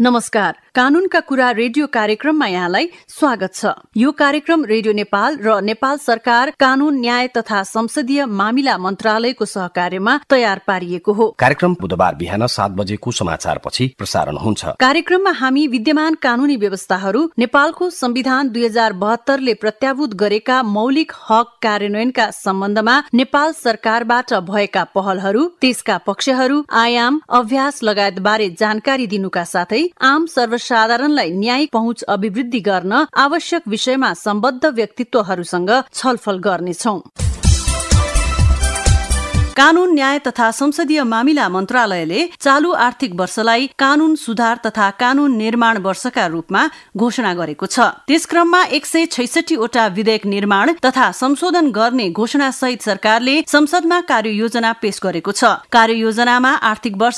नमस्कार, कानूनका कुरा रेडियो कार्यक्रममा यहाँलाई स्वागत छ। यो कार्यक्रम रेडियो नेपाल र नेपाल सरकार कानून, न्याय तथा संसदीय मामिला मन्त्रालयको सहकार्यमा तयार पारिएको हो। कार्यक्रम बुधबार बिहान 7 बजेको समाचारपछि प्रसारण हुन्छ। कार्यक्रममा हामी विद्यमान कानूनी व्यवस्थाहरू, नेपालको संविधान 2072ले प्रत्याभूत गरेका मौलिक हक कार्यान्वयनका सम्बन्धमा नेपाल सरकारबाट भएका पहलहरू, त्यसका पक्षहरू, आयाम, अभ्यास लगायत बारे जानकारी दिनुका साथै आम सर्वसाधारणलाई न्यायिक पहुँच अभिवृद्धि गर्न आवश्यक विषयमा सम्बद्ध व्यक्तित्वहरूसँग छलफल गर्नेछौं। कानून, न्याय तथा संसदीय मामिला मन्त्रालयले चालू आर्थिक वर्षलाई कानून सुधार तथा कानून निर्माण वर्षका रूपमा घोषणा गरेको छ। त्यस क्रममा 166 वटा विधेयक निर्माण तथा संशोधन गर्ने घोषणा सहित सरकारले संसदमा कार्ययोजना पेश गरेको छ। कार्ययोजनामा आर्थिक वर्ष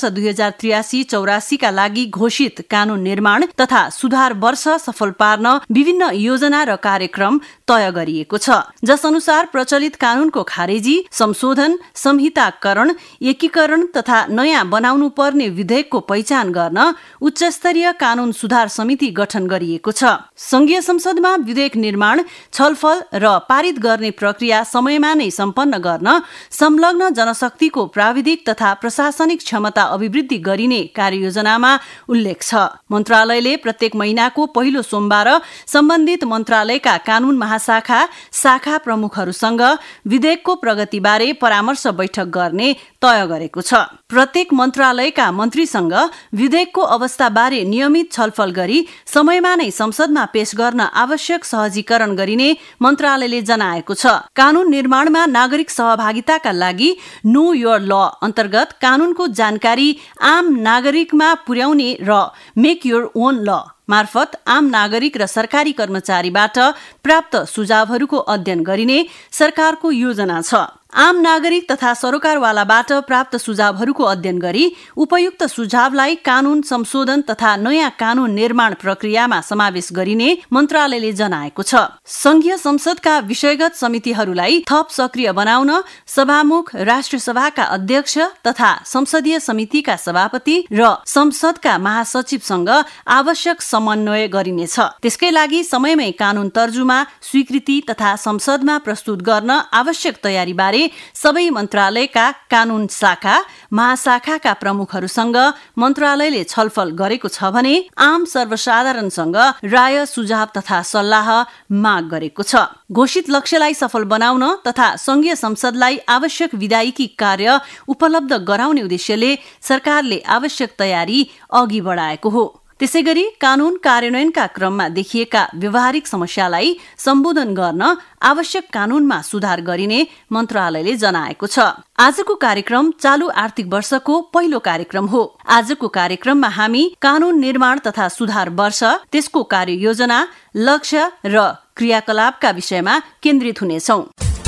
2083-84 का लागि घोषित कानून निर्माण तथा सुधार वर्ष सफल पार्न विभिन्न योजना र कार्यक्रम तय गरिएको छ, जस अनुसार प्रचलित कानूनको खारेजी, संशोधन, संहिताकरण, एकीकरण तथा नयाँ बनाउनु पर्ने विधेयकको पहिचान गर्न उच्च स्तरीय कानून सुधार समिति गठन गरिएको छ। संघीय संसदमा विधेयक निर्माण, छलफल र पारित गर्ने प्रक्रिया समयमा नै सम्पन्न गर्न संलग्न जनशक्तिको प्राविधिक तथा प्रशासनिक क्षमता अभिवृद्धि गरिने कार्ययोजनामा उल्लेख छ। मन्त्रालयले प्रत्येक महिनाको पहिलो सोमबार सम्बन्धित मन्त्रालयका कानून महाशाखा, शाखा प्रमुखहरूसँग विधेयकको प्रगतिबारे परामर्श बैठक गर्ने तय गरेको छ। प्रत्येक मन्त्रालयका मन्त्रीसँग विधेयकको अवस्थाबारे नियमित छलफल गरी समयमा नै संसदमा पेश गर्न आवश्यक सहजीकरण गरिने मन्त्रालयले जनाएको छ। कानून निर्माणमा नागरिक सहभागिताका लागि नो योर ल अन्तर्गत कानूनको जानकारी आम नागरिकमा पुर्याउने र मेक योर ओन ल मार्फत आम नागरिक र सरकारी कर्मचारीबाट प्राप्त सुझावहरूको अध्ययन गरिने सरकारको योजना छ। आम नागरिक तथा सरोकारवालाबाट प्राप्त सुझावहरूको अध्ययन गरी उपयुक्त सुझावलाई कानून संशोधन तथा नयाँ कानून निर्माण प्रक्रियामा समावेश गरिने मन्त्रालयले जनाएको छ। संघीय संसदका विषयगत समितिहरूलाई थप सक्रिय बनाउन सभामुख, राष्ट्रिय सभाका अध्यक्ष तथा संसदीय समितिका सभापति र संसदका महासचिवसँग आवश्यक समन्वय गरिनेछ। त्यसकै लागि समयमै कानून तर्जुमा, स्वीकृति तथा संसदमा प्रस्तुत गर्न आवश्यक तयारी बारे सबै मन्त्रालयका कानून शाखा, महाशाखाका प्रमुखहरूसँग मन्त्रालयले छलफल गरेको छ भने आम सर्वसाधारणसँग राय, सुझाव तथा सल्लाह माग गरेको छ। घोषित लक्ष्यलाई सफल बनाउन तथा संघीय संसदलाई आवश्यक विधायिकी कार्य उपलब्ध गराउने उद्देश्यले सरकारले आवश्यक तयारी अघि बढाएको हो। त्यसैगरी कानून कार्यान्वयनका क्रममा देखिएका व्यवहारिक समस्यालाई सम्बोधन गर्न आवश्यक कानूनमा सुधार गरिने मन्त्रालयले जनाएको छ। आजको कार्यक्रम चालू आर्थिक वर्षको पहिलो कार्यक्रम हो। आजको कार्यक्रममा हामी कानून निर्माण तथा सुधार वर्ष, त्यसको कार्ययोजना, लक्ष्य र क्रियाकलापका विषयमा केन्द्रित हुनेछौं।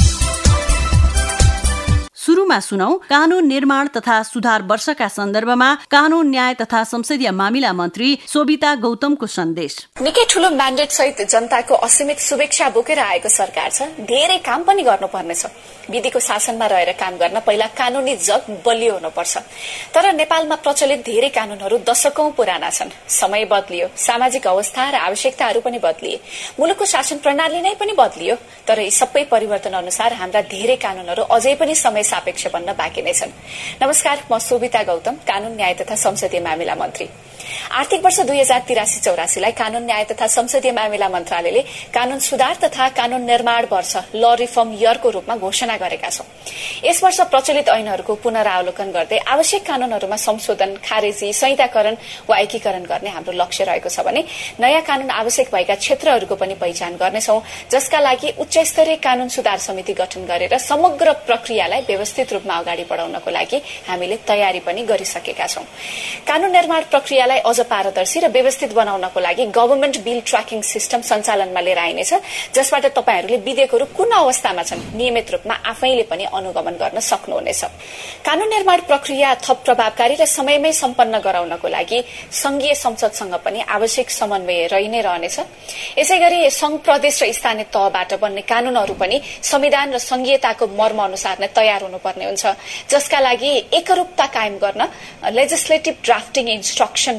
सुरुमा सुनौ कानून निर्माण तथा सुधार वर्षका सन्दर्भमा कानून, न्याय तथा संसदीय मामिला मन्त्री शोभिता गौतमको सन्देश। निकै ठूलो म्यान्डेट सहित जनताको असीमित शुभेच्छा बोकेर आएको सरकार छ। धेरै काम पनि गर्नुपर्ने छ। विधिको शासनमा रहेर काम गर्न पहिला कानूनी जग बलियो हुनुपर्छ। तर नेपालमा प्रचलित धेरै कानूनहरू दशकौं पुराना छन्। समय बदलियो, सामाजिक अवस्था र आवश्यकताहरू पनि बदलिए, मुलुकको शासन प्रणाली नै पनि बदलियो। तर यी सबै परिवर्तन अनुसार हाम्रा धेरै कानूनहरू अझै पनि समय सापेक्ष बन्न बाँकी नै छन्। नमस्कार, म शोभिता गौतम, कानून, न्याय तथा संसदीय मामिला मन्त्री। आर्थिक वर्ष 2083-84लाई कानून, न्याय तथा संसदीय मामिला मन्त्रालयले कानून सुधार तथा कानून निर्माण वर्ष, ल रिफर्म इयरको रूपमा घोषणा गरेका छौं। यस वर्ष प्रचलित ऐनहरूको पुनरावलोकन गर्दै आवश्यक कानूनहरूमा संशोधन, खारेजी, संहिताकरण वा एकीकरण गर्ने हाम्रो लक्ष्य रहेको छ भने नयाँ कानून आवश्यक भएका क्षेत्रहरूको पनि पहिचान गर्नेछौं, जसका लागि उच्च स्तरीय कानून सुधार समिति गठन गरेर समग्र प्रक्रियालाई व्यवस्थित रूपमा अगाडि बढाउनको लागि हामीले तयारी पनि गरिसकेका छौं। कानून निर्माण प्रक्रियालाई अझ पारदर्शी र व्यवस्थित बनाउनको लागि गभर्नमेन्ट बिल ट्र्याकिङ सिस्टम सञ्चालनमा लिएर आइनेछ, जसबाट तपाईहरूले विधेयकहरू कुन अवस्थामा छन् नियमित रूपमा आफैले पनि अनुगमन गर्न सक्नुहुनेछ। कानून निर्माण प्रक्रिया थप प्रभावकारी र समयमै सम्पन्न गराउनको लागि संघीय संसदसँग पनि आवश्यक समन्वय रहि नै रहनेछ। यसैगरी संघ, प्रदेश र स्थानीय तहबाट बन्ने कानूनहरू पनि संविधान र संघीयताको मर्म अनुसार नै तयार हुनुपर्ने हुन्छ, जसका लागि एकरूपता कायम गर्न लेजिस्लेटिभ ड्राफ्टिङ इन्स्ट्रक्सन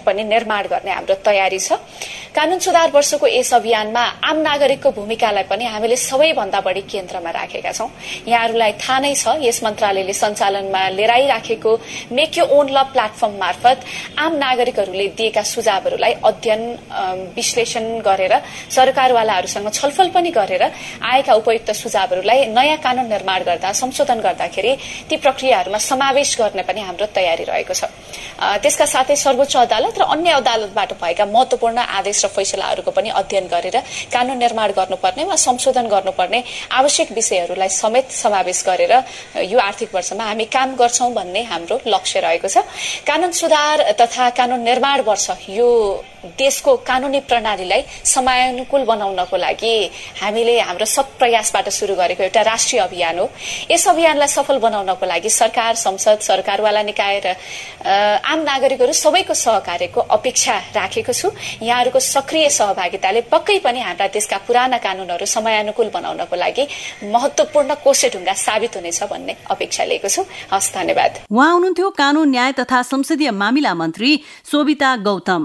पनि निर्माण गर्ने हाम्रो तयारी छ। कानून सुधार वर्षको यस अभियानमा आम नागरिकको भूमिकालाई पनि हामीले सबैभन्दा बढी केन्द्रमा राखेका छौं। यहाँहरूलाई थाहा नै छ, यस मन्त्रालयले सञ्चालनमा लिएर आइराखेको make your own law platform मार्फत आम नागरिकहरूले दिएका सुझावहरूलाई अध्ययन विश्लेषण गरेर सरकारवालाहरूसँग छलफल पनि गरेर आएका उपयुक्त सुझावहरूलाई नयाँ कानून निर्माण गर्दा संशोधन गर्दाखेरि ती प्रक्रियाहरूमा समावेश गर्ने पनि हाम्रो तयारी रहेको छ। त्यसका साथै सर्वोच्च अदालत र अन्य अदालतबाट भएका महत्वपूर्ण आदेश र फैसलाहरूको पनि अध्ययन गरेर कानून निर्माण गर्नुपर्ने वा संशोधन गर्नुपर्ने आवश्यक विषयहरूलाई समेत समावेश गरेर यो आर्थिक वर्षमा हामी काम गर्छौं भन्ने हाम्रो लक्ष्य रहेको छ। कानून सुधार तथा कानून निर्माण वर्ष यो देशको कानूनी प्रणालीलाई समयानुकूल बनाउनको लागि हामीले हाम्रो सब प्रयासबाट शुरू गरेको एउटा राष्ट्रिय अभियान हो। यस अभियानलाई सफल बनाउनको लागि सरकार, संसद, सरकारवाला निकाय र आम नागरिकहरू सबैको सहकार्यको अपेक्षा राखेको छु। यहाँहरूको सक्रिय सहभागिताले पक्कै पनि हाम्रा देशका पुराना कानूनहरू समयानुकूल बनाउनको लागि महत्वपूर्ण कोसेढुङ्गा साबित हुनेछ भन्ने अपेक्षा लिएको छु। हस्, धन्यवाद। उहाँ हुनुहुन्थ्यो कानून, न्याय तथा संसदीय मामिला मन्त्री शोभिता गौतम।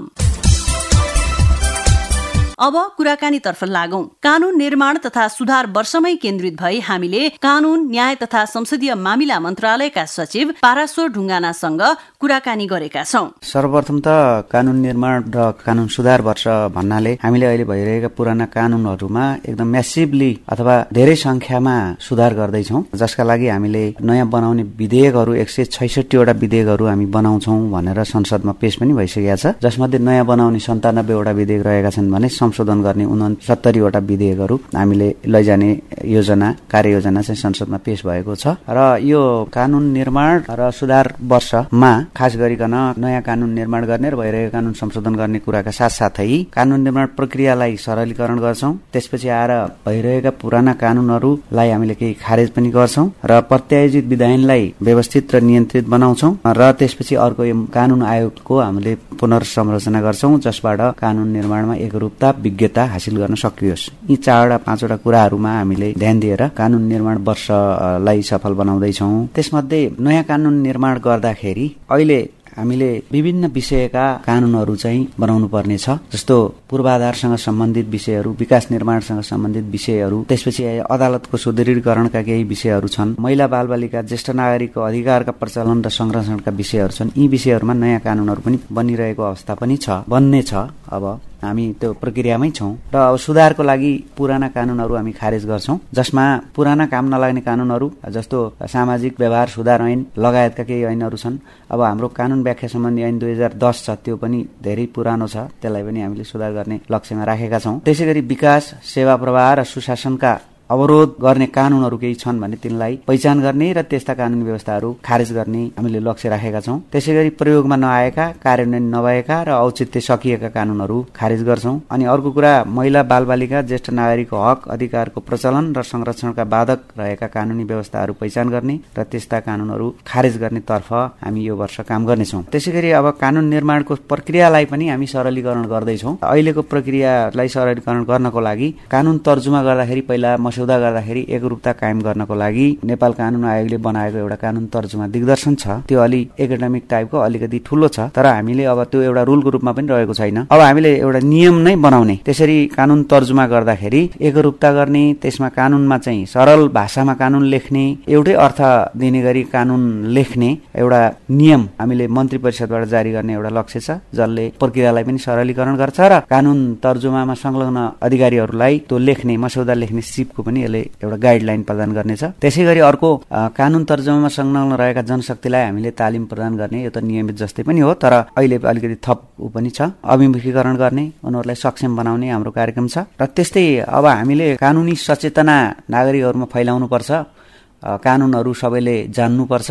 अब कुराकानीतर्फ लागौं। कानून निर्माण तथा सुधार वर्षमै केन्द्रित भई हामीले कानून, न्याय तथा संसदीय मामिला मन्त्रालयका सचिव पाराश्वर ढुङ्गानासँग कुराकानी गरेका छौं। सर्वप्रथम त कानून निर्माण र कानून सुधार वर्ष भन्नाले हामीले अहिले भइरहेका पुराना कानूनहरूमा एकदम म्यासिभली अथवा धेरै संख्यामा सुधार गर्दैछौं, जसका लागि हामीले नयाँ बनाउने विधेयकहरू 166 वटा विधेयकहरू हामी बनाउँछौं भनेर संसदमा पेश पनि भइसकेका छ। जसमध्ये नयाँ बनाउने 97 वटा विधेयक रहेका छन् भने संशोधन गर्ने 69 वटा विधेयकहरू हामीले लैजाने कार्ययोजना चाहिँ संसदमा पेश भएको छ। र यो कानून निर्माण र सुधार वर्षमा खास गरिकन नयाँ कानून निर्माण गर्ने र भइरहेको कानून संशोधन गर्ने कुराका साथसाथै कानून निर्माण प्रक्रियालाई सरलीकरण गर्छौं। त्यसपछि आएर भइरहेका पुराना कानूनहरूलाई हामीले केही खारेज पनि गर्छौं र प्रत्यायोजित विधायनलाई व्यवस्थित र नियन्त्रित बनाउँछौं र त्यसपछि अर्को कानून आयोगको हामीले पुनर्संरचना गर्छौं, जसबाट कानून निर्माणमा एकरूपता, विज्ञता हासिल गर्न सकियोस्। यी 4 वटा 5 वटा कुराहरूमा हामीले ध्यान दिएर कानून निर्माण वर्षलाई सफल बनाउँदैछौं। त्यसमध्ये नयाँ कानून निर्माण गर्दाखेरि अहिले हामीले विभिन्न विषयका कानूनहरू चाहिँ बनाउनु पर्ने छ, जस्तो पूर्वाधारसँग सम्बन्धित विषयहरू, विकास निर्माणसँग सम्बन्धित विषयहरू, त्यसपछि अदालतको सुदृढीकरणका केही विषयहरू छन्, महिला बालबालिका ज्येष्ठ नागरिकको अधिकारका प्रचलन र संरक्षणका विषयहरू छन्। यी विषयहरूमा नयाँ कानूनहरू पनि बनिरहेको अवस्था पनि छ, बन्ने छ। अब हामी त्यो प्रक्रियामै छौं र अब सुधारको लागि पुराना कानूनहरू हामी खारेज गर्छौं, जसमा पुराना काम नलाग्ने कानूनहरू जस्तो सामाजिक व्यवहार सुधार ऐन लगायतका केही ऐनहरू छन्। अब हाम्रो कानून व्याख्या सम्बन्धी ऐन 2010 छ, त्यो पनि धेरै पुरानो छ, त्यसलाई पनि हामीले सुधार गर्ने लक्ष्यमा राखेका छौं। त्यसैगरी विकास, सेवा प्रवाह र सुशासनका अवरोध गर्ने कानूनहरू केही छन् भने तिनलाई पहिचान गर्ने र त्यस्ता कानूनी व्यवस्थाहरू खारेज गर्ने हामीले लक्ष्य राखेका छौं। त्यसैगरी प्रयोगमा नआएका, कार्यान्वयन नभएका र औचित्य सकिएका कानूनहरू खारेज गर्छौं। अनि अर्को कुरा, महिला बालबालिका ज्येष्ठ नागरिकको हक अधिकारको प्रचलन र संरक्षणका बाधक रहेका कानूनी व्यवस्थाहरू पहिचान गर्ने र त्यस्ता कानूनहरू खारेज गर्ने तर्फ हामी यो वर्ष काम गर्नेछौं। त्यसैगरी अब कानून निर्माणको प्रक्रियालाई पनि हामी सरलीकरण गर्दैछौं। अहिलेको प्रक्रियालाई सरलीकरण गर्नको लागि कानून तर्जुमा गर्दाखेरि पहिला मस्यौदा गर्दाखेरि एकरूपता कायम गर्नको लागि नेपाल कानून आयोगले बनाएको एउटा कानून तर्जुमा दिग्दर्शन छ। त्यो अलि एकाडेमिक टाइपको अलिकति ठूलो छ, तर हामीले अब त्यो एउटा रुलको रूपमा पनि रहेको छैन। अब हामीले एउटा नियम नै बनाउने, त्यसरी कानून तर्जुमा गर्दाखेरि एकरूपता गर्ने, त्यसमा कानूनमा चाहिँ सरल भाषामा कानून लेख्ने, एउटै अर्थ दिने गरी कानून लेख्ने एउटा नियम हामीले मन्त्री परिषदबाट जारी गर्ने एउटा लक्ष्य छ, जसले प्रक्रियालाई पनि सरलीकरण गर्छ र कानून तर्जुमामा संलग्न अधिकारीहरूलाई त्यो लेख्ने, मस्यौदा लेख्ने सिपको पनि यसले एउटा गाइडलाइन प्रदान गर्नेछ। त्यसैगरी अर्को, कानून तर्जुमामा संलग्न रहेका जनशक्तिलाई हामीले तालिम प्रदान गर्ने, यो त नियमित जस्तै पनि हो, तर अहिले अलिकति थप पनि छ, अभिमुखीकरण गर्ने, उनीहरूलाई सक्षम बनाउने हाम्रो कार्यक्रम छ। र त्यस्तै अब हामीले कानूनी सचेतना नागरिकहरूमा फैलाउनु पर्छ, कानूनहरू सबैले जान्नुपर्छ,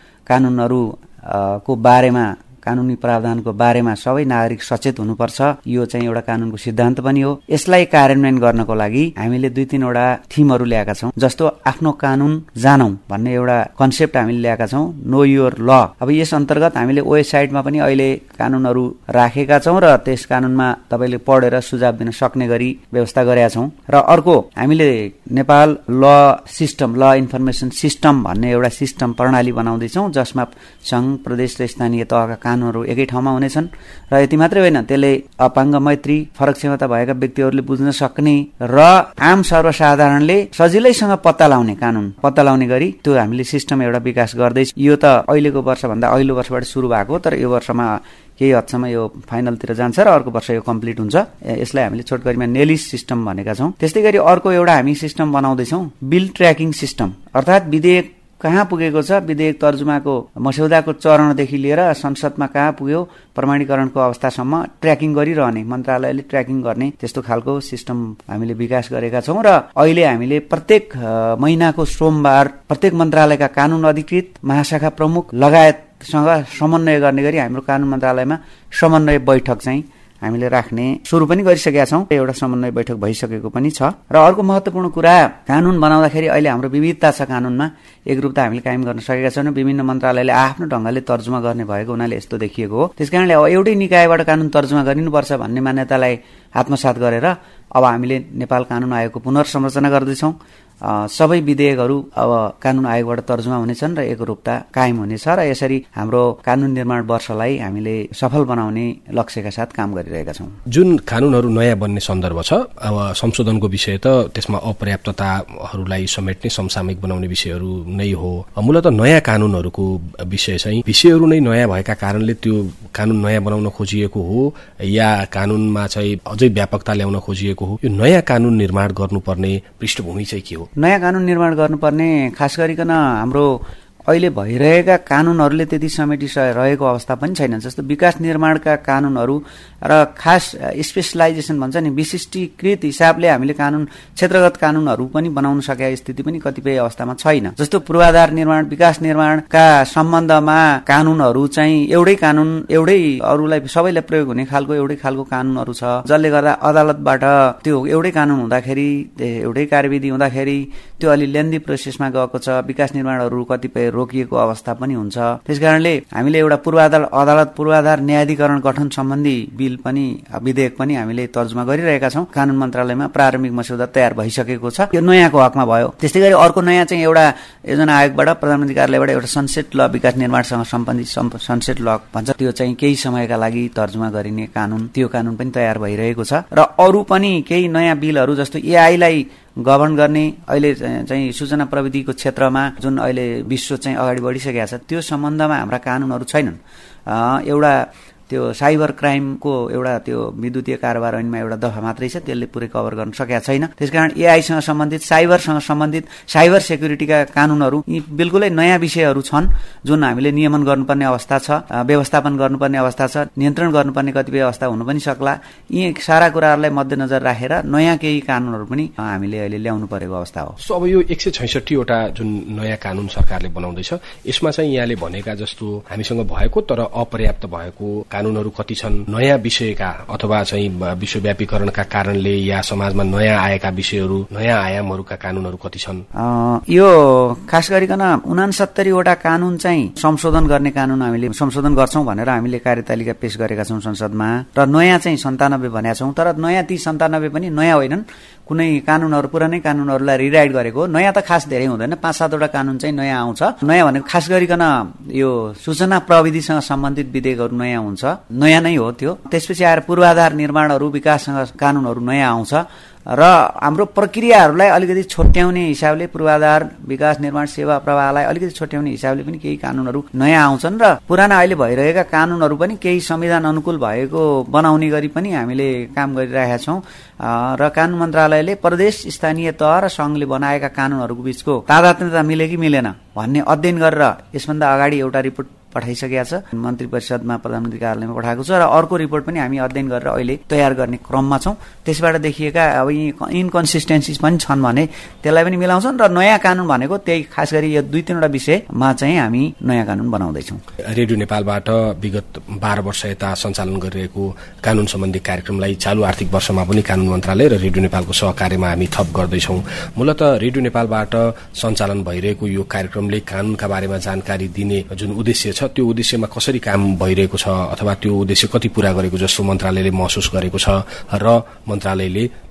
कानूनहरूको बारेमा, कानूनी प्रावधानको बारेमा सबै नागरिक सचेत हुनुपर्छ। यो चाहिँ एउटा कानूनको सिद्धान्त पनि हो। यसलाई कार्यान्वयन गर्नको लागि हामीले 2-3 वटा थीमहरू ल्याएका छौं, जस्तो आफ्नो कानून जानौं भन्ने एउटा कन्सेप्ट हामीले ल्याएका छौं, नो योर ल। अब यस अन्तर्गत हामीले वेबसाइटमा पनि अहिले कानूनहरू राखेका छौं र त्यस कानूनमा तपाईले पढेर सुझाव दिन सक्ने गरी व्यवस्था गरेका छौं। र अर्को, हामीले नेपाल ल सिस्टम, ल इन्फर्मेसन सिस्टम भन्ने एउटा सिस्टम प्रणाली बनाउँदै छौं, जसमा संघ, प्रदेश र स्थानीय तहका कानुनहरू एकै ठाउँमा हुनेछन् र यति मात्रै होइन त्यसले अपाङ्ग मैत्री फरक क्षमता भएका व्यक्तिहरूले बुझ्न सक्ने र आम सर्वसाधारणले सजिलैसँग पत्ता लाउने गरी त्यो हामीले सिस्टम एउटा विकास गर्दैछ। यो त अहिलेको वर्षभन्दा अघिल्लो वर्षबाट सुरु भएको, तर यो वर्षमा केही हदसम्म यो फाइनलतिर जान्छ र अर्को वर्ष यो कम्प्लिट हुन्छ। यसलाई हामीले छोटकरीमा नेलिस सिस्टम भनेका छौँ। त्यस्तै गरी अर्को एउटा हामी सिस्टम बनाउँदैछौँ, बिल ट्र्याकिङ सिस्टम, अर्थात् विधेयक कहाँ पुगेको छ, विधेयक तर्जुमाको मस्यौदाको चरणदेखि लिएर संसदमा कहाँ पुग्यो, प्रमाणीकरणको अवस्थासम्म ट्र्याकिङ गरिरहने, मन्त्रालयले ट्र्याकिङ गर्ने त्यस्तो खालको सिस्टम हामीले विकास गरेका छौँ। र अहिले हामीले प्रत्येक महिनाको सोमबार प्रत्येक मन्त्रालयका कानुन अधिकृत, महाशाखा प्रमुख लगायतसँग समन्वय गर्ने गरी हाम्रो कानुन मन्त्रालयमा समन्वय बैठक चाहिँ हामीले राख्ने सुरु पनि गरिसकेका छौँ। एउटा समन्वय बैठक भइसकेको पनि छ। र अर्को महत्त्वपूर्ण कुरा, कानुन बनाउँदाखेरि अहिले हाम्रो विविधता छ, कानुनमा एकरूपता हामीले कायम गर्न सकेका छैनौँ। विभिन्न मन्त्रालयले आफ्नो ढङ्गले तर्जुमा गर्ने भएको हुनाले यस्तो देखिएको हो। त्यसकारणले अब एउटै निकायबाट कानुन तर्जुमा गरिनुपर्छ भन्ने मान्यतालाई आत्मसात गरेर अब हामीले नेपाल कानुन आयोगको पुनर्संरचना गर्दैछौँ। सबै विधेयकहरू अब कानुन आयोगबाट तर्जुमा हुनेछन् र एकरूपता कायम हुनेछ र यसरी हाम्रो कानुन निर्माण वर्षलाई हामीले सफल बनाउने लक्ष्यका साथ काम गरिरहेका छौँ। जुन कानुनहरू नयाँ बन्ने सन्दर्भ छ, अब संशोधनको विषय त त्यसमा अपर्याप्तताहरूलाई समेट्ने समसामयिक बनाउने विषयहरू नै हो। मूलतः नयाँ कानुनहरूको विषय चाहिँ विषयहरू नै नयाँ भएका कारणले त्यो कानुन नयाँ बनाउन खोजिएको हो या कानुनमा चाहिँ अझै व्यापकता ल्याउन खोजिएको हो? यो नयाँ कानुन निर्माण गर्नुपर्ने पृष्ठभूमि चाहिँ के हो? नयाँ कानुन निर्माण गर्नुपर्ने खास गरिकन हाम्रो अहिले भइरहेका कानुनहरूले त्यति समेटिरहेको अवस्था पनि छैन। जस्तो विकास निर्माणका कानुनहरू र खास स्पेसलाइजेसन भन्छ नि, विशिष्टीकृत हिसाबले हामीले कानुन क्षेत्रगत कानुनहरू पनि बनाउन सकेका स्थिति पनि कतिपय अवस्थामा छैन। जस्तो पूर्वाधार निर्माण, विकास निर्माणका सम्बन्धमा कानुनहरू चाहिँ एउटै कानुन, एउटै अरूलाई सबैलाई प्रयोग हुने खालको एउटै खालको कानुनहरू छ, जसले गर्दा अदालतबाट त्यो एउटै कानुन हुँदाखेरि, एउटै कार्यविधि हुँदाखेरि त्यो अलि लेन्दी प्रोसेसमा गएको छ। विकास निर्माणहरू कतिपय रोकिएको अवस्था पनि हुन्छ। त्यसकारणले हामीले एउटा पूर्वाधार न्यायाधिकरण गठन सम्बन्धी बिल पनि, विधेयक पनि हामीले तर्जुमा गरिरहेका छौँ। कानुन मन्त्रालयमा प्रारम्भिक मस्यौदा तयार भइसकेको छ, यो नयाँको हकमा भयो। त्यस्तै गरी अर्को नयाँ चाहिँ एउटा योजना आयोगबाट, प्रधानमन्त्री कार्यालयबाट एउटा सनसेट ल, विकास निर्माणसँग सम्बन्धित सनसेट ल भन्छ, त्यो चाहिँ केही समयका लागि तर्जुमा गरिने कानुन, त्यो कानुन पनि तयार भइरहेको छ। र अरू पनि केही नयाँ बिलहरू जस्तो एआईलाई गभर्न गर्ने, अहिले चाहिँ सूचना प्रविधिको क्षेत्रमा जुन अहिले विश्व चाहिँ अगाडि बढिसकेका छ, त्यो सम्बन्धमा हाम्रा कानुनहरू छैनन्। एउटा त्यो साइबर क्राइमको एउटा त्यो विद्युतीय कारोबार ऐनमा एउटा दफा मात्रै छ, त्यसले पुरै कभर गर्न सकेका छैन। त्यसकारण एआईसँग सम्बन्धित, साइबरसँग सम्बन्धित, साइबर सेक्युरिटीका कानुनहरू यी बिल्कुलै नयाँ विषयहरू छन् जुन हामीले नियमन गर्नुपर्ने अवस्था छ, व्यवस्थापन गर्नुपर्ने अवस्था छ, नियन्त्रण गर्नुपर्ने कतिपय अवस्था हुनु पनि सक्ला। यी सारा कुराहरूलाई मध्यनजर राखेर नयाँ केही कानुनहरू पनि हामीले अहिले ल्याउनु परेको अवस्था हो। अब यो 166 वटा जुन नयाँ कानुन सरकारले बनाउँदैछ, यसमा चाहिँ यहाँले भनेका जस्तो हामीसँग भएको तर अपर्याप्त भएको कानुनहरू कति छन्? नयाँ विषयका अथवा चाहिँ विश्वव्यापीकरणका कारणले या समाजमा नयाँ आएका विषयहरू, नयाँ आयामहरूका कानुनहरू कति छन्? यो खास गरिकन 69 वटा कानुन चाहिँ संशोधन गर्ने कानुन हामीले संशोधन गर्छौं भनेर हामीले कार्यतालिका पेश गरेका छौं संसदमा, र नयाँ चाहिँ 97 भनेका छौं। तर नयाँ ती 97 पनि नयाँ होइनन्, कुनै कानुनहरू, पुरानै कानुनहरूलाई रिराइट गरेको। नयाँ त खास धेरै हुँदैन, 5-7 वटा कानुन चाहिँ नयाँ आउँछ। नयाँ भनेको खास गरिकन यो सूचना प्रविधिसँग सम्बन्धित विधेयकहरू नयाँ हुन्छ, नयाँ नै हो त्यो। त्यसपछि आएर पूर्वाधार निर्माणहरू, विकाससँग कानुनहरू नयाँ आउँछ र हाम्रो प्रक्रियाहरूलाई अलिकति छोट्याउने हिसाबले, पूर्वाधार, विकास निर्माण, सेवा प्रवाहलाई अलिकति छोट्याउने हिसाबले पनि केही कानुनहरू नयाँ आउँछन् र पुराना अहिले भइरहेका कानुनहरू पनि केही संविधान अनुकूल भएको बनाउने गरी पनि हामीले काम गरिरहेका छौं। र कानुन मन्त्रालयले प्रदेश, स्थानीय तह र संघले बनाएका कानुनहरूको बीचको तादात्म्यता मिले कि मिलेन भन्ने अध्ययन गरेर यसभन्दा अगाडि एउटा रिपोर्ट पठाइसकेका छ, मन्त्री परिषदमा, प्रधानमन्त्री कार्यालयमा पठाएको छ, र अर्को रिपोर्ट पनि हामी अध्ययन गरेर अहिले तयार गर्ने क्रममा छौं। त्यसबाट देखिएका अब यी इन्कन्सिस्टेन्सीज पनि छन् भने त्यसलाई पनि मिलाउँछन्, र नयाँ कानुन भनेको त्यही खास गरी यो 2-3 वटा विषयमा चाहिँ हामी नयाँ कानुन बनाउँदैछौँ। रेडियो नेपालबाट विगत 12 वर्ष यता सञ्चालन गरिरहेको कानुन सम्बन्धी कार्यक्रमलाई चालू आर्थिक वर्षमा पनि कानुन मन्त्रालय र रेडियो नेपालको सहकार्यमा हामी थप गर्दैछौँ। मूलतः रेडियो नेपालबाट सञ्चालन भइरहेको यो कार्यक्रमले कानुनका बारेमा जानकारी दिने जुन उद्देश्य छ, त्यो उद्देश्यमा कसरी काम भइरहेको छ अथवा त्यो उद्देश्य कति पूरा गरेको जस्तो मन्त्रालयले महसुस गरेको छ र मन्त्रालयले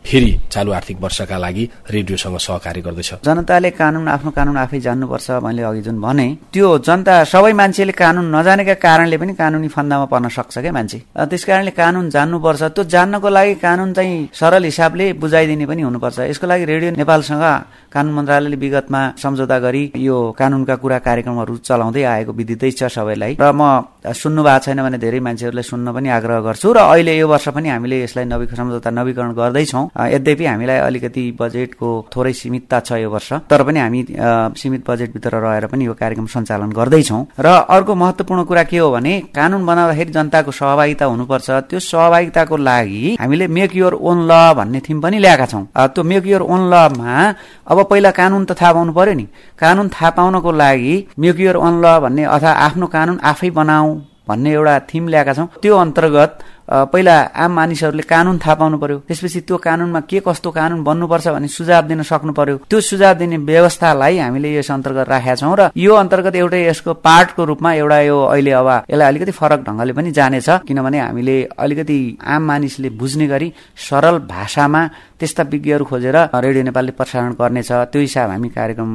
फेरि चालू आर्थिक वर्षका लागि रेडियोसँग सहकारी गर्दैछ? जनताले आफ्नो कानून आफै जान्नुपर्छ। मैले अघि जुन भने त्यो जनता सबै मान्छेले कानून नजानेका कारणले पनि कानूनी फन्दामा पर्न सक्छ क्या मान्छे। त्यसकारणले कानून जान्नुपर्छ। त्यो जान्नको लागि कानून चाहिँ सरल हिसाबले बुझाइदिने पनि हुनुपर्छ। यसको लागि रेडियो नेपालसँग कानून मन्त्रालयले विगतमा सम्झौता गरी यो कानूनका कुरा कार्यक्रमहरू चलाउँदै आएको विदितै छ सबैलाई। र म सुन्नु भएको छैन भने धेरै मान्छेहरूलाई सुन्न पनि आग्रह गर्छु। र अहिले यो वर्ष पनि हामीले यसलाई सम्झौता नवीकरण गर्दैछौँ। यद्यपि हामीलाई अलिकति बजेटको थोरै सीमितता छ यो वर्ष, तर पनि हामी सीमित बजेटभित्र रहेर पनि यो कार्यक्रम सञ्चालन गर्दैछौँ। र अर्को महत्त्वपूर्ण कुरा के हो भने कानून बनाउँदाखेरि जनताको सहभागिता हुनुपर्छ। त्यो सहभागिताको लागि हामीले मेक योर ओन ल भन्ने थिम पनि ल्याएका छौँ। त्यो मेक योर ओन लमा अब पहिला कानून त थाहा पाउनु पर्यो नि। कानून थाहा पाउनको लागि मेक योर ओन ल भन्ने अथवा आफ्नो कानून आफै बनाऊ भन्ने एउटा थिम ल्याएका छौँ। त्यो अन्तर्गत पहिला आम मानिसहरूले कानून थाहा पाउनु पर्यो। त्यसपछि त्यो कानूनमा के कस्तो कानून बन्नुपर्छ भन्ने सुझाव दिन सक्नु पर्यो। त्यो सुझाव दिने व्यवस्थालाई हामीले यस अन्तर्गत राखेका छौँ। र यो अन्तर्गत एउटै यसको पार्टको रूपमा एउटा यो अहिले अब यसलाई अलिकति फरक ढङ्गले पनि जानेछ, किनभने हामीले अलिकति आम मानिसले बुझ्ने गरी सरल भाषामा त्यस्ता विज्ञहरू खोजेर रेडियो नेपालले प्रसारण गर्नेछ। त्यो हिसाब हामी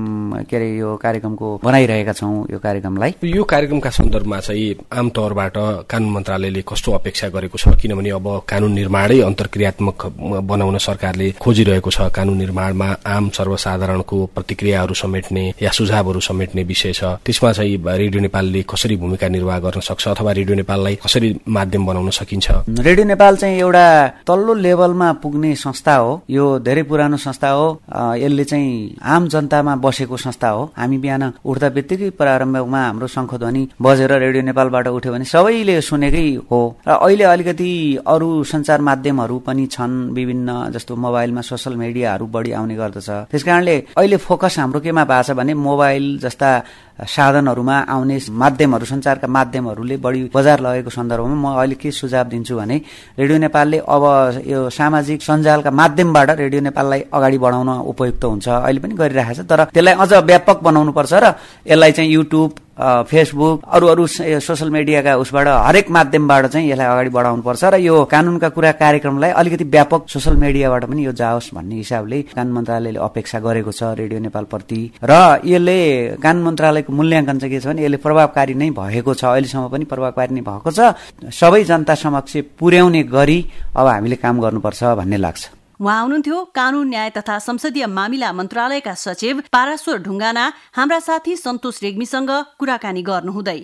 यो कार्यक्रमको बनाइरहेका छौँ। यो कार्यक्रमलाई यो कार्यक्रमका सन्दर्भमा चाहिँ आमतौरबाट कानून मन्त्रालयले कस्तो अपेक्षा गरेको छ? किनभने अब कानून निर्माणै अन्तर्क्रियात्मक बनाउन सरकारले खोजिरहेको छ। कानून निर्माणमा आम सर्वसाधारणको प्रतिक्रियाहरू समेट्ने या सुझावहरू समेट्ने विषय छ। त्यसमा चाहिँ रेडियो नेपालले कसरी भूमिका निर्वाह गर्न सक्छ अथवा रेडियो नेपाललाई कसरी माध्यम बनाउन सकिन्छ? रेडियो नेपाल चाहिँ एउटा तल्लो लेभलमा पुग्ने संस्था हो। यो धेरै पुरानो संस्था हो। यसले चाहिँ आम जनतामा बसेको संस्था हो। हामी बिहान उठ्दा बित्तिकै प्रारम्भमा हाम्रो शङ्खध्वनि बजेर रेडियो नेपालबाट उठ्यो भने सबैले सुनेकै हो। र अहिले अलिकति अरू सञ्चार माध्यमहरू पनि छन् विभिन्न, जस्तो मोबाइलमा सोशल मिडियाहरू बढी आउने गर्दछ। त्यसकारणले अहिले फोकस हाम्रो केमा भएको छ भने मोबाइल जस्ता साधनहरूमा आउने माध्यमहरू, सञ्चारका माध्यमहरूले बढी बजार लगेको सन्दर्भमा म अहिले के सुझाव दिन्छु भने रेडियो नेपालले अब यो सामाजिक सञ्जालका माध्यमबाट रेडियो नेपाललाई अगाडि बढाउन उपयुक्त हुन्छ। अहिले पनि गरिरहेको छ, तर त्यसलाई अझ व्यापक बनाउनु पर्छ र यसलाई चाहिँ युट्युब, फेसबुक, अरू सोशल मिडियाका उसबाट हरेक माध्यमबाट चाहिँ यसलाई अगाडि बढाउनु पर्छ। र यो कानूनका कुरा कार्यक्रमलाई अलिकति व्यापक सोशल मिडियाबाट पनि यो जाओस् भन्ने हिसाबले कानून मन्त्रालयले अपेक्षा गरेको छ रेडियो नेपाल प्रति। र यसले कानून मन्त्रालयको मूल्याङ्कन चाहिँ के छ भने यसले प्रभावकारी नै भएको छ। अहिलेसम्म पनि प्रभावकारी नै भएको छ। सबै जनता समक्ष पुर्याउने गरी अब हामीले काम गर्नुपर्छ भन्ने लाग्छ। उहाँ हुनुहुन्थ्यो कानून, न्याय तथा संसदीय मामिला मन्त्रालयका सचिव पाराश्वर ढुङ्गाना। हाम्रा साथी सन्तोष रेग्मीसँग कुराकानी गर्नुहुँदै।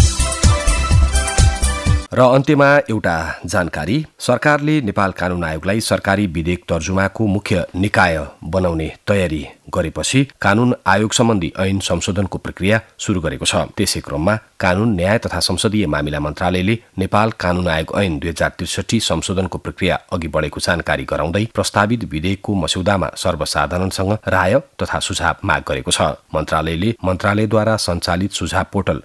र अन्त्यमा एउटा जानकारी। सरकारले नेपाल कानून आयोगलाई सरकारी विधेयक तर्जुमाको मुख्य निकाय बनाउने तयारी गरेपछि कानून आयोग सम्बन्धी ऐन संशोधनको प्रक्रिया शुरू गरेको छ। त्यसै क्रममा कानून, न्याय तथा संसदीय मामिला मन्त्रालयले नेपाल कानून आयोग ऐन 2063 संशोधनको प्रक्रिया अघि बढेको जानकारी गराउँदै प्रस्तावित विधेयकको मस्यौदामा सर्वसाधारणसँग राय तथा सुझाव माग गरेको छ। मन्त्रालयले मन्त्रालयद्वारा सञ्चालित सुझाव पोर्टल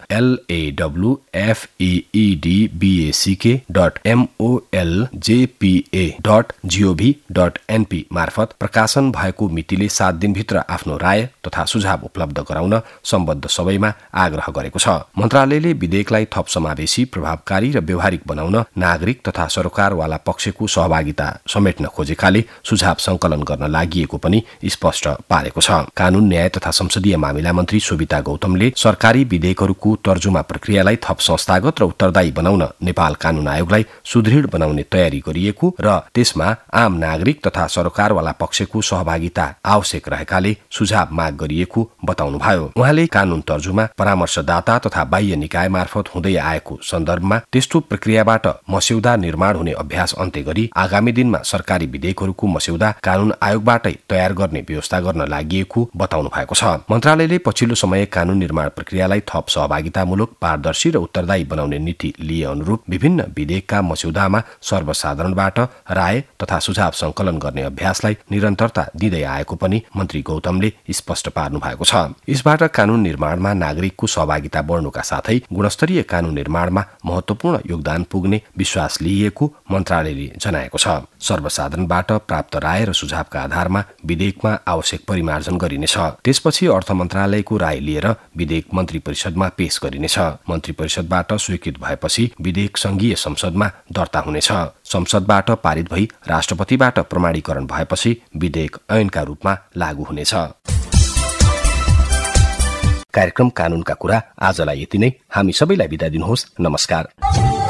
lawfeed.moljpa.gov.np मार्फत प्रकाशन भएको मितिले 7 दिनभित्र आफ्नो राय तथा सुझाव उपलब्ध गराउन सम्बद्ध सबैमा आग्रह गरेको छ। मन्त्रालयले विधेयकलाई थप समावेशी, प्रभावकारी र व्यवहारिक बनाउन नागरिक तथा सरकारवाला पक्षको सहभागिता समेट्न खोजेकाले सुझाव संकलन गर्न लागि पनि स्पष्ट पारेको छ। कानून, न्याय तथा संसदीय मामिला मन्त्री सोभिता गौतमले सरकारी विधेयकहरूको तर्जुमा प्रक्रियालाई थप संस्थागत र उत्तरदायी बनाउन नेपाल कानून आयोगलाई सुदृढ बनाउने तयारी गरिएको र त्यसमा आम नागरिक तथा सरकारवाला पक्षको सहभागिता आवश्यक रहेकाले सुझाव माग गरिएको बताउनुभयो। उहाँले कानून तर्जुमा परामर्शदाता तथा बाह्य निकाय मार्फत हुँदै आएको सन्दर्भमा त्यस्तो प्रक्रियाबाट मस्यौदा निर्माण हुने अभ्यास अन्त्य गरी आगामी दिनमा सरकारी विधेयकहरूको मस्यौदा कानून आयोगबाटै तयार गर्ने व्यवस्था गर्न लागि बताउनु भएको छ। मन्त्रालयले पछिल्लो समय कानून निर्माण प्रक्रियालाई थप सहभागितामूलक, पारदर्शी र उत्तरदायी बनाउने नीति लिए अनुरूप विभिन्न विधेयकका मस्यौदामा सर्वसाधारणबाट राय तथा सुझाव संकलन गर्ने अभ्यासलाई निरन्तरता दिँदै आएको पनि मन्त्री गौतमले स्पष्ट पार्नु भएको छ। यसबाट कानून निर्माणमा नागरिकको सहभागिता बढ्नुका साथै गुणस्तरीय कानून निर्माणमा महत्वपूर्ण योगदान पुग्ने विश्वास लिइएको मन्त्रालयले जनाएको छ। सर्वसाधारणबाट प्राप्त राय र सुझावका आधारमा विधेयकमा आवश्यक परिमार्जन गरिनेछ। त्यसपछि अर्थ मन्त्रालयको राय लिएर विधेयक मन्त्री परिषदमा पेश गरिनेछ। मन्त्री परिषदबाट स्वीकृत भएपछि विधेयक संघीय संसदमा दर्ता हुनेछ। संसदबाट पारित भई राष्ट्रपतिबाट प्रमाणीकरण भएपछि विधेयक ऐनका रूपमा लागू हुनेछ। कार्यक्रम कानूनका कुरा आजलाई यति नै। हामी सबैलाई बिदा दिनुहोस्। नमस्कार।